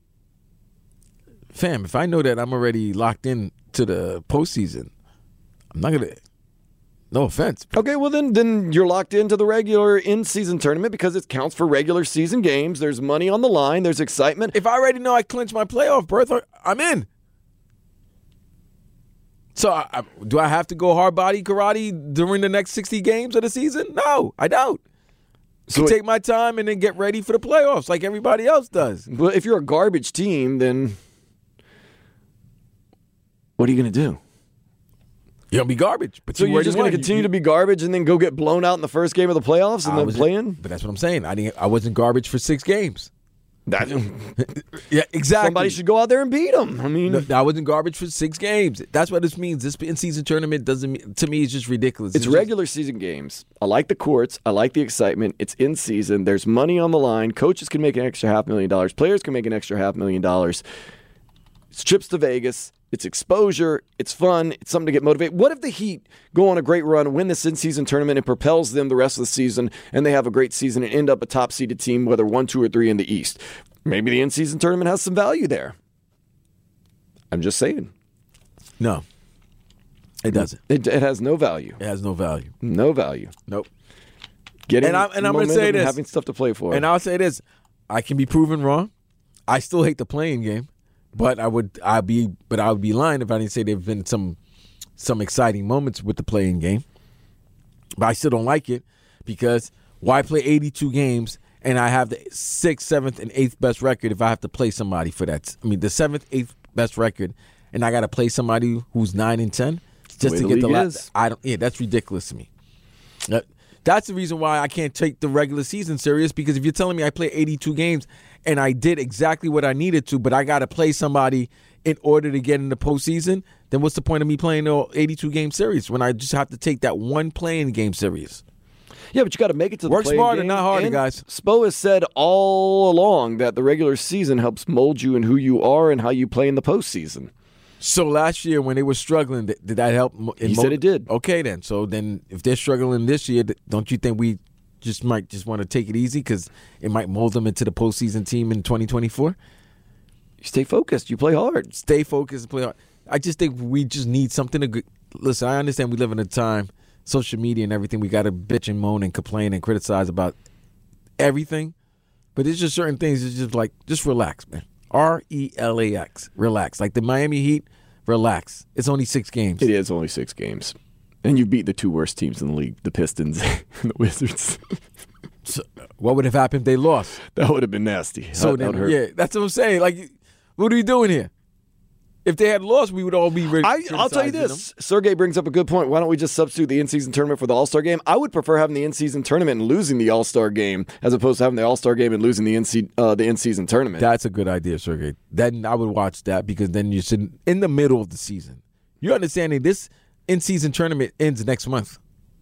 Fam, if I know that I'm already locked in to the postseason, I'm not going to... No offense. Okay, well then, then you're locked into the regular in-season tournament because it counts for regular season games. There's money on the line. There's excitement. If I already know I clinched my playoff berth, I'm in. So I, I, do I have to go hard body karate during the next sixty games of the season? No, I don't. So So it- take my time and then get ready for the playoffs like everybody else does. Well, if you're a garbage team, then what are you going to do? You're going to be garbage. But So you you're already just going won. to continue You- to be garbage and then go get blown out in the first game of the playoffs and I then wasn't- play in? But that's what I'm saying. I didn't. I wasn't garbage for six games. That, Yeah, exactly. somebody should go out there and beat them. I mean, No, I wasn't garbage for six games. That's what this means. This in-season tournament doesn't mean, to me, it's just ridiculous. it's just- regular season games. I like the courts. I like the excitement. It's in season. There's money on the line. Coaches can make an extra half million dollars. Players can make an extra half million dollars. It's trips to Vegas. It's exposure. It's fun. It's something to get motivated. What if the Heat go on a great run, win this in-season tournament, and propels them the rest of the season, and they have a great season and end up a top-seeded team, whether one, two, or three in the East? Maybe the in-season tournament has some value there. I'm just saying. No, it doesn't. It, it has no value. It has no value. No value. Nope. Getting And I'm- and I'm gonna momentum say and this. having stuff to play for. And I'll say this: I can be proven wrong. I still hate the playing game, But I would I be but I would be lying if I didn't say there've been some some exciting moments with the playing game. But I still don't like it because why play eighty-two games and I have the sixth, seventh, and eighth best record if I have to play somebody for that? I mean, the seventh, eighth best record, and I got to play somebody who's nine and ten just to get the last. I don't. Yeah, that's ridiculous to me. That, that's the reason why I can't take the regular season serious, because if you're telling me I play eighty-two games and I did exactly what I needed to, but I got to play somebody in order to get in the postseason, then what's the point of me playing the eighty-two game series when I just have to take that one playing game serious? Yeah, but you got to make it to the Work playing smarter, game. not harder, And guys. Spo has said all along that the regular season helps mold you in who you are and how you play in the postseason. So last year when they were struggling, did did that help? In He said it did. Okay, then. So then if they're struggling this year, don't you think we just might just want to take it easy because it might mold them into the postseason team in twenty twenty-four? You stay focused. You play hard. Stay focused and play hard. I just think we just need something to go. Listen, I understand we live in a time, social media and everything, we got to bitch and moan and complain and criticize about everything. But there's just certain things, it's just like, just relax, man. R E L A X. Relax. Like the Miami Heat, relax. It's only six games. It is only six games. And you beat the two worst teams in the league, the Pistons and the Wizards. So, what would have happened if they lost? That would have been nasty. So that, then, that would hurt. yeah, that's what I'm saying. Like, what are we doing here? If they had lost, we would all be ready. I, I'll tell you this. Sergey brings up a good point. Why don't we just substitute the in-season tournament for the All-Star game? I would prefer having the in-season tournament and losing the All-Star game as opposed to having the All-Star game and losing the in uh, the in-season tournament. That's a good idea, Sergey. Then I would watch that because then you're sitting in the middle of the season. You're understanding this in-season tournament ends next month.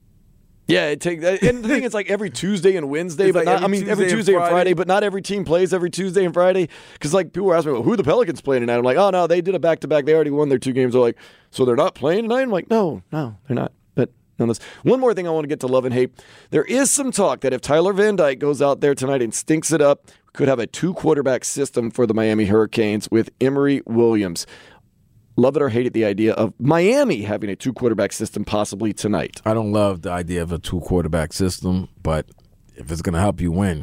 Yeah, it take and the thing is like every Tuesday and Wednesday, It's but like not, every I mean Tuesday every and Tuesday and Friday. Friday, but not every team plays every Tuesday and Friday. Because like people were asking me, well, who are the Pelicans playing tonight? I'm like, oh no, they did a back to back. They already won their two games. They're like, so they're not playing tonight? I'm like, no, no, they're not. But nonetheless, one more thing I want to get to love and hate. There is some talk that if Tyler Van Dyke goes out there tonight and stinks it up, we could have a two quarterback system for the Miami Hurricanes with Emory Williams. Love it or hate it, the idea of Miami having a two-quarterback system possibly tonight. I don't love the idea of a two-quarterback system, but if it's going to help you win,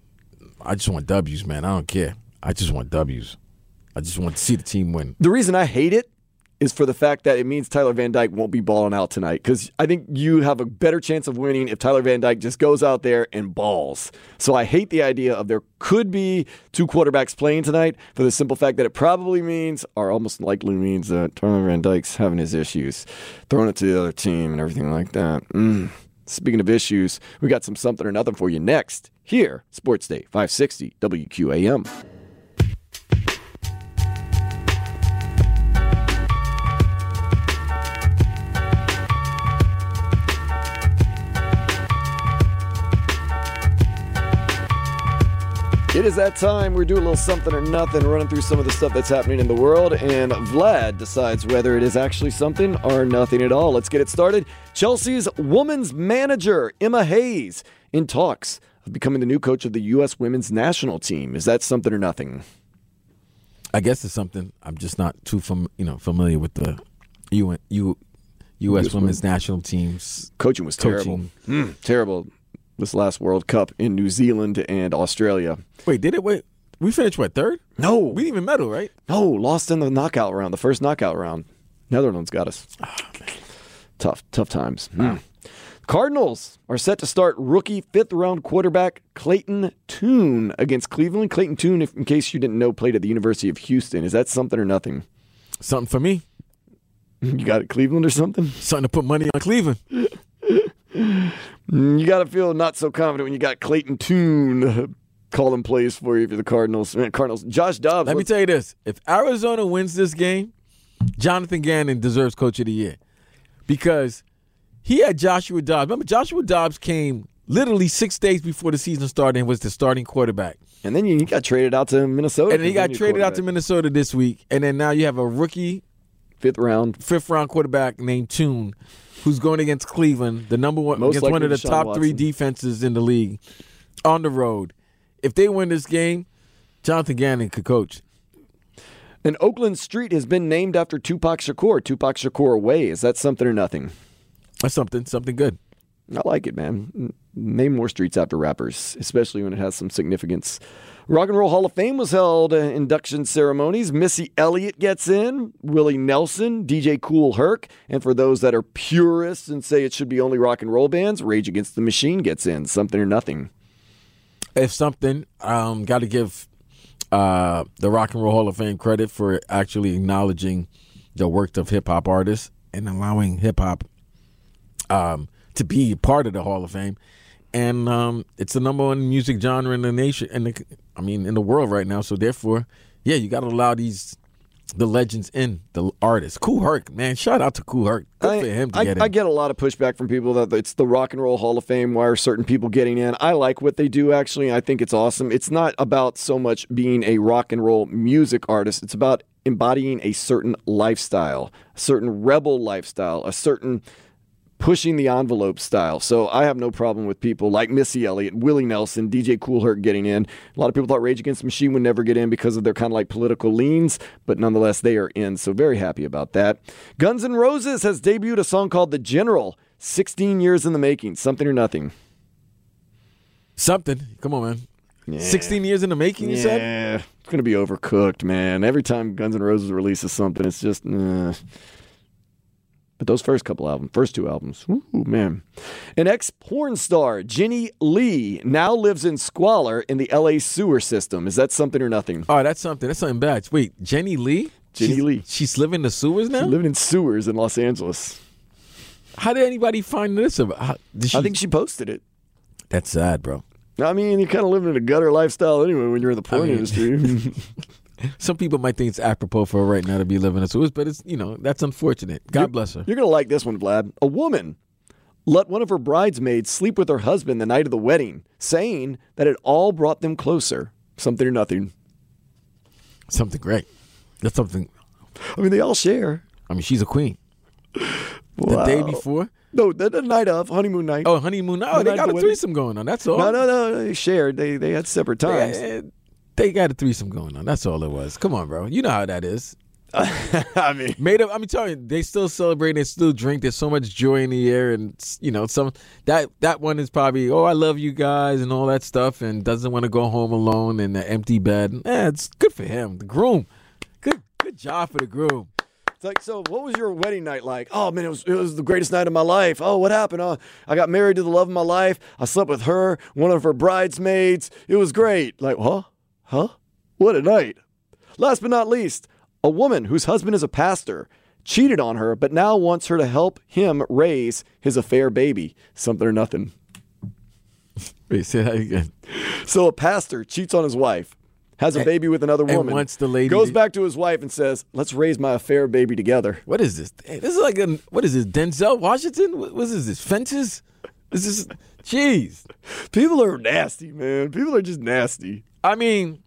I just want W's, man. I don't care. I just want W's. I just want to see the team win. The reason I hate it is for the fact that it means Tyler Van Dyke won't be balling out tonight, because I think you have a better chance of winning if Tyler Van Dyke just goes out there and balls. So I hate the idea of there could be two quarterbacks playing tonight for the simple fact that it probably means, or almost likely means, that Tyler Van Dyke's having his issues, throwing it to the other team and everything like that. Mm. Speaking of issues, we got some something or nothing for you next here, Sports Day five sixty W Q A M. It is that time. We're doing a little something or nothing, running through some of the stuff that's happening in the world, and Vlad decides whether it is actually something or nothing at all. Let's get it started. Chelsea's women's manager, Emma Hayes, in talks of becoming the new coach of the U S women's national team. Is that something or nothing? I guess it's something. I'm just not too fam- you know familiar with the U- U- U S women's national team's Coaching was terrible. Coaching. Mm, terrible. This last World Cup in New Zealand and Australia. Wait, did it? Wait, we finished what, third? No. We didn't even medal, right? No, lost in the knockout round, the first knockout round. Netherlands got us. Oh, man. Tough, tough times. Mm. Cardinals are set to start rookie fifth-round quarterback Clayton Tune against Cleveland. Clayton Tune, if, in case you didn't know, played at the University of Houston. Is that something or nothing? Something for me. You got it, Cleveland or something? Something to put money on Cleveland. You got to feel not so confident when you got Clayton Tune calling plays for you for the Cardinals. Man, Cardinals. Josh Dobbs. Let me tell you this. If Arizona wins this game, Jonathan Gannon deserves Coach of the Year. Because he had Joshua Dobbs. Remember, Joshua Dobbs came literally six days before the season started and was the starting quarterback. And then he got traded out to Minnesota. And then he got traded out to Minnesota this week. And then now you have a rookie fifth round, fifth round quarterback named Tune, who's going against Cleveland, the number one Most against one of the Deshaun top Watson. three defenses in the league, on the road. If they win this game, Jonathan Gannon could coach. An Oakland street has been named after Tupac Shakur. Tupac Shakur Way. Is that something or nothing? That's something, something good. I like it, man. Name more streets after rappers, especially when it has some significance. Rock and Roll Hall of Fame was held uh, induction ceremonies. Missy Elliott gets in, Willie Nelson, D J Kool Herc, and for those that are purists and say it should be only rock and roll bands, Rage Against the Machine gets in. Something or Nothing. If something, um, got to give uh, the Rock and Roll Hall of Fame credit for actually acknowledging the work of hip hop artists and allowing hip hop um, to be part of the Hall of Fame. And um, it's the number one music genre in the nation, and the, I mean in the world right now. So therefore, yeah, you got to allow these the legends in, the artists. Kool Herc, man, shout out to Kool Herc. Good I, for him to I, get in. I get a lot of pushback from people that it's the Rock and Roll Hall of Fame. Why are certain people getting in? I like what they do, actually. I think it's awesome. It's not about so much being a rock and roll music artist. It's about embodying a certain lifestyle, a certain rebel lifestyle, a certain pushing the envelope style. So I have no problem with people like Missy Elliott, Willie Nelson, D J Kool Herc getting in. A lot of people thought Rage Against the Machine would never get in because of their kind of like political leans, but nonetheless they are in. So very happy about that. Guns N' Roses has debuted a song called The General. sixteen years in the making. Something or Nothing. Something. Come on, man. Yeah. sixteen years in the making, you said? Yeah, it's going to be overcooked, man. Every time Guns N' Roses releases something, it's just... Uh. But those first couple albums, first two albums, ooh, man. An ex-porn star, Jenny Lee, now lives in squalor in the L A sewer system. Is that something or nothing? Oh, that's something. That's something bad. Wait, Jenny Lee? Jenny she's, Lee. She's living in the sewers now? She's living in sewers in Los Angeles. How did anybody find this? About? How, did she, I think she posted it. That's sad, bro. I mean, you're kind of living in a gutter lifestyle anyway when you're in the porn I mean, industry. Some people might think it's apropos for her right now to be living in sewers, but it's, you know, that's unfortunate. God you're, bless her. You're going to like this one, Vlad. A woman let one of her bridesmaids sleep with her husband the night of the wedding, saying that it all brought them closer. Something or nothing. Something great. That's something. I mean, they all share. I mean, she's a queen. Wow. The day before? No, the, the night of, honeymoon night. Oh, honeymoon. Oh, The they night got of a the threesome going on. That's all. No, no, no. They shared. They they had separate times. They, they got a threesome going on. That's all it was. Come on, bro. You know how that is. I mean, Made up. I mean, telling you, they still celebrate. They still drink. There's so much joy in the air, and you know, some that that one is probably, oh, I love you guys and all that stuff, and doesn't want to go home alone in the empty bed. Eh, it's good for him. The groom, good good job for the groom. it's like, so what was your wedding night like? Oh, man, it was it was the greatest night of my life. Oh, what happened? Oh, I got married to the love of my life. I slept with her, one of her bridesmaids. It was great. Like, huh? Huh? What a night. Last but not least, a woman whose husband is a pastor cheated on her, but now wants her to help him raise his affair baby. Something or nothing. Wait, say that again. So a pastor cheats on his wife, has a baby with another and woman, wants the lady goes to- back to his wife and says, let's raise my affair baby together. What is this? Hey, this is like a, what is this? Denzel Washington? What, what is this? Fences? This is, jeez. People are nasty, man. People are just nasty. I mean,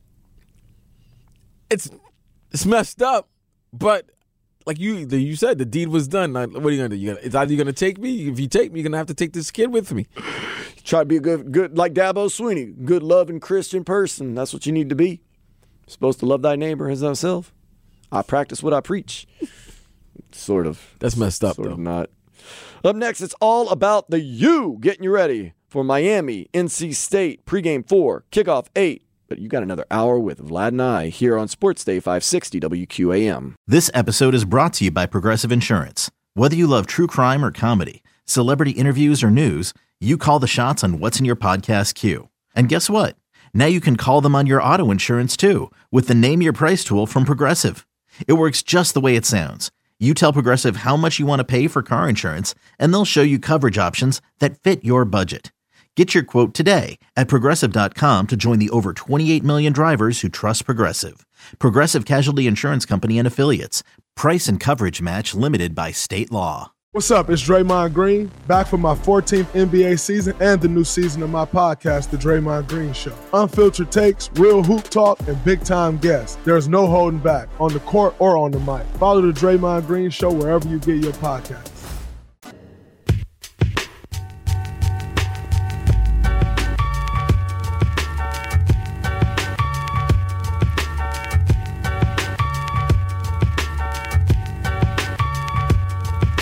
it's it's messed up, but like you you said, the deed was done. Now, what are you gonna do? You gonna, it's either you're gonna take me. If you take me, you're gonna have to take this kid with me. Try to be a good, good like Dabo Swinney, good, loving Christian person. That's what you need to be. You're supposed to love thy neighbor as thyself. I practice what I preach. Sort of. That's messed up, Sort though. of not. Up next, it's all about the U, getting you ready for Miami, N C State, pregame four, kickoff eight. But you got another hour with Vlad and I here on Sports Day five sixty W Q A M. This episode is brought to you by Progressive Insurance. Whether you love true crime or comedy, celebrity interviews or news, you call the shots on what's in your podcast queue. And guess what? Now you can call them on your auto insurance too with the Name Your Price tool from Progressive. It works just the way it sounds. You tell Progressive how much you want to pay for car insurance, and they'll show you coverage options that fit your budget. Get your quote today at Progressive dot com to join the over twenty-eight million drivers who trust Progressive. Progressive Casualty Insurance Company and Affiliates. Price and coverage match limited by state law. What's up? It's Draymond Green, back for my fourteenth N B A season and the new season of my podcast, The Draymond Green Show. Unfiltered takes, real hoop talk, and big-time guests. There's no holding back, on the court or on the mic. Follow The Draymond Green Show wherever you get your podcasts.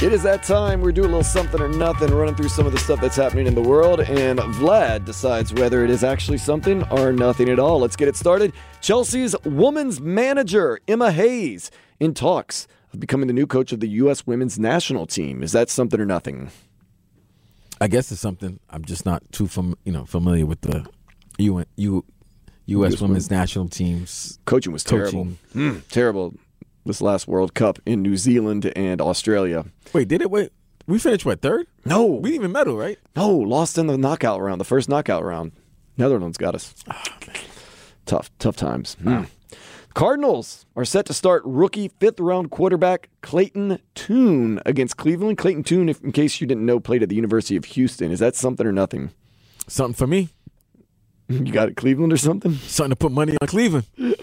It is that time. We're doing a little something or nothing, running through some of the stuff that's happening in the world, and Vlad decides whether it is actually something or nothing at all. Let's get it started. Chelsea's women's manager, Emma Hayes, in talks of becoming the new coach of the U S women's national team. Is that something or nothing? I guess it's something. I'm just not too fam- you know familiar with the U- U- U S women's national team's coaching was terrible. Coaching. Mm, terrible. This last World Cup in New Zealand and Australia. Wait, did it? Wait, we finished what, third? No, we didn't even medal, right? No, lost in the knockout round, the first knockout round. Netherlands got us. Oh, man. Tough, tough times. Mm. Cardinals are set to start rookie fifth-round quarterback Clayton Tune against Cleveland. Clayton Tune, if, in case you didn't know, played at the University of Houston. Is that something or nothing? Something for me. You got it, Cleveland or something? Something to put money on Cleveland.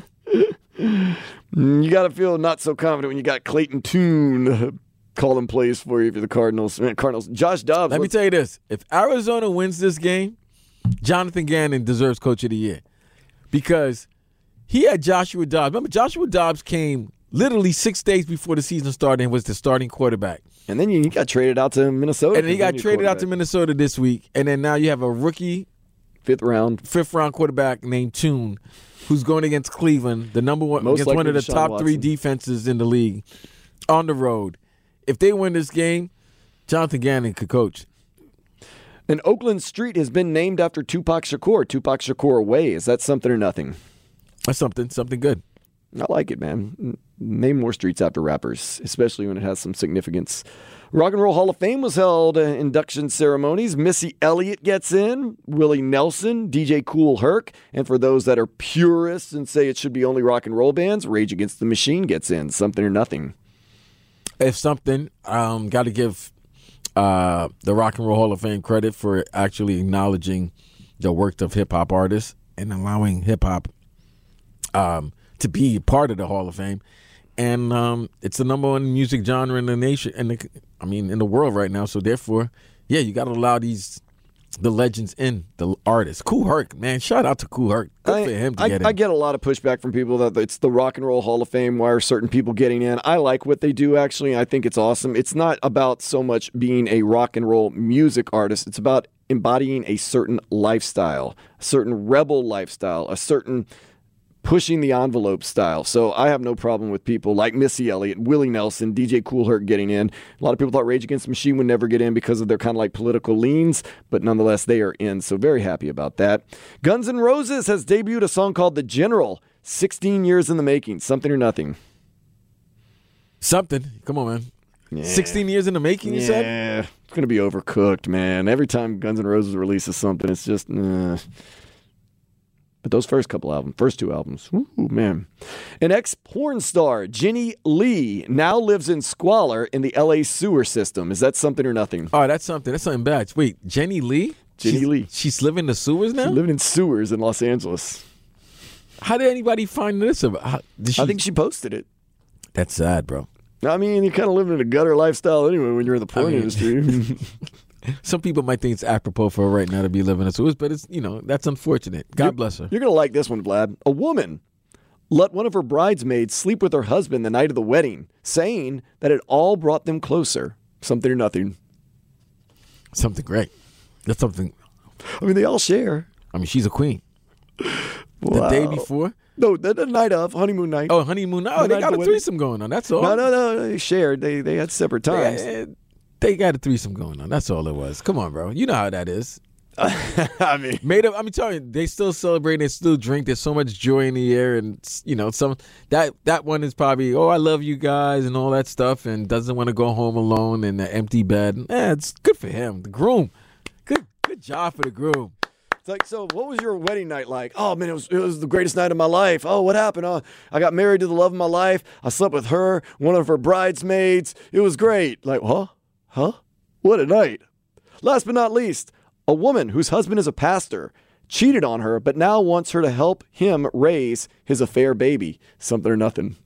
You got to feel not so confident when you got Clayton Tune calling plays for you if you're the Cardinals. Man, Cardinals. Josh Dobbs. Let me tell you this. If Arizona wins this game, Jonathan Gannon deserves Coach of the Year. Because he had Joshua Dobbs. Remember, Joshua Dobbs came literally six days before the season started and was the starting quarterback. And then he got traded out to Minnesota. And then he got traded out to Minnesota this week. And then now you have a rookie fifth round fifth round quarterback named Tune, who's going against Cleveland, the number one Most against one of the Deshaun top Watson. three defenses in the league, on the road. If they win this game, Jonathan Gannon could coach. An Oakland street has been named after Tupac Shakur. Tupac Shakur Way. Is that something or nothing? That's something, something good. I like it, man. Name more streets after rappers, especially when it has some significance. Rock and Roll Hall of Fame was held uh, induction ceremonies. Missy Elliott gets in, Willie Nelson, D J Kool Herc, and for those that are purists and say it should be only rock and roll bands, Rage Against the Machine gets in. Something or nothing. If something, um, got to give uh, the Rock and Roll Hall of Fame credit for actually acknowledging the work of hip-hop artists and allowing hip-hop um, to be part of the Hall of Fame. And um, it's the number one music genre in the nation, and the, I mean in the world right now. So therefore, yeah, you got to allow these the legends in, the artists. Kool Herc, man, shout out to Kool Herc. Good I, for him to I, get in. I get a lot of pushback from people that it's the Rock and Roll Hall of Fame. Why are certain people getting in? I like what they do, actually. I think it's awesome. It's not about so much being a rock and roll music artist. It's about embodying a certain lifestyle, a certain rebel lifestyle, a certain pushing the envelope style. So I have no problem with people like Missy Elliott, Willie Nelson, D J Kool Herc getting in. A lot of people thought Rage Against the Machine would never get in because of their kind of like political leans, but nonetheless they are in. So very happy about that. Guns N' Roses has debuted a song called The General. sixteen years in the making. Something or nothing. Something. Come on, man. Yeah. sixteen years in the making, you said? Yeah, it's going to be overcooked, man. Every time Guns N' Roses releases something, it's just, uh. But those first couple albums, first two albums, ooh, man. An ex-porn star, Jenny Lee, now lives in squalor in the L A sewer system. Is that something or nothing? Oh, that's something. That's something bad. Wait, Jenny Lee? Jenny she's, Lee. She's living in the sewers now? She's living in sewers in Los Angeles. How did anybody find this? About? How, did she, I think she posted it. That's sad, bro. I mean, you're kind of living in a gutter lifestyle anyway when you're in the porn I mean, industry. Some people might think it's apropos for her right now to be living in sewers, but it's, you know, that's unfortunate. God you're, bless her. You're going to like this one, Vlad. A woman let one of her bridesmaids sleep with her husband the night of the wedding, saying that it all brought them closer. Something or nothing. Something great. That's something. I mean, they all share. I mean, she's a queen. Wow. The day before? No, the, the night of, honeymoon night. Oh, honeymoon. Oh, The they night got of a the threesome going on. That's all. No, no, no. They shared. They they had separate times. They, they got a threesome going on. That's all it was. Come on, bro. You know how that is. I mean, Made up. I mean, telling you, they still celebrate. They still drink. There's so much joy in the air, and you know, some that that one is probably, oh, I love you guys and all that stuff, and doesn't want to go home alone in an empty bed. Eh, it's good for him. The groom, good good job for the groom. it's like, so what was your wedding night like? Oh, man, it was it was the greatest night of my life. Oh, what happened? Oh, I got married to the love of my life. I slept with her, one of her bridesmaids. It was great. Like, huh? Huh? What a night. Last but not least, a woman whose husband is a pastor cheated on her, but now wants her to help him raise his affair baby. Something or nothing.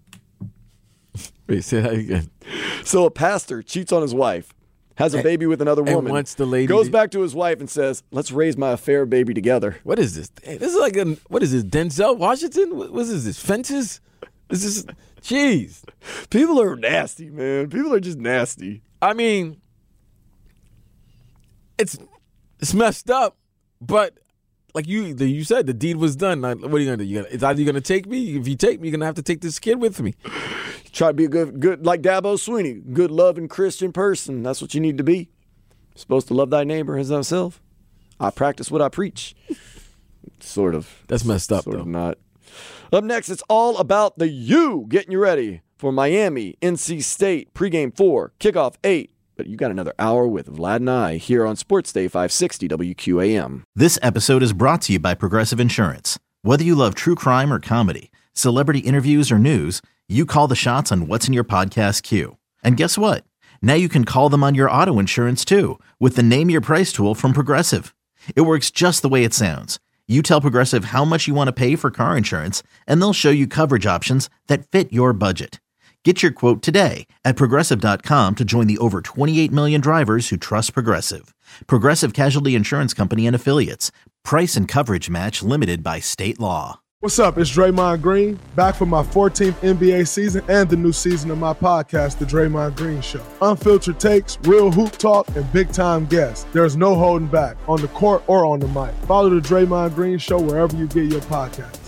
Wait, say that again. So a pastor cheats on his wife, has a baby with another and woman, wants the lady goes to- back to his wife and says, let's raise my affair baby together. What is this? Hey, this is like a, what is this? Denzel Washington? What, what is this? Fences? This is, jeez. People are nasty, man. People are just nasty. I mean, it's it's messed up, but like you you said, the deed was done. What are you gonna do? You gonna, it's either you're gonna take me. If you take me, you're gonna have to take this kid with me. Try to be a good, good like Dabo Swinney, good, loving Christian person. That's what you need to be. You're supposed to love thy neighbor as thyself. I practice what I preach. Sort of. That's messed up, sort though. Of not. Up next, it's all about the U. Getting you ready for Miami, N C State, pregame four, kickoff eight. But you got another hour with Vlad and I here on Sports Day five sixty W Q A M. This episode is brought to you by Progressive Insurance. Whether you love true crime or comedy, celebrity interviews or news, you call the shots on what's in your podcast queue. And guess what? Now you can call them on your auto insurance too with the Name Your Price tool from Progressive. It works just the way it sounds. You tell Progressive how much you want to pay for car insurance, and they'll show you coverage options that fit your budget. Get your quote today at Progressive dot com to join the over twenty-eight million drivers who trust Progressive. Progressive Casualty Insurance Company and Affiliates. Price and coverage match limited by state law. What's up? It's Draymond Green, back for my fourteenth N B A season and the new season of my podcast, The Draymond Green Show. Unfiltered takes, real hoop talk, and big-time guests. There's no holding back, on the court or on the mic. Follow The Draymond Green Show wherever you get your podcast.